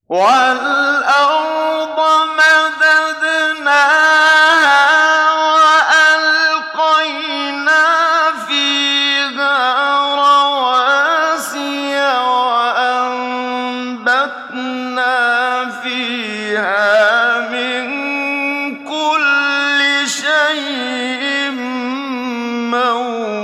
وَالْأَرْضَ مَدَدْنَاهَا وَأَلْقَيْنَا فِيهَا رَوَاسِيَ وَأَنبَتْنَا فِيهَا مِن كُلِّ شَيْءٍ مَّوْجُودٍ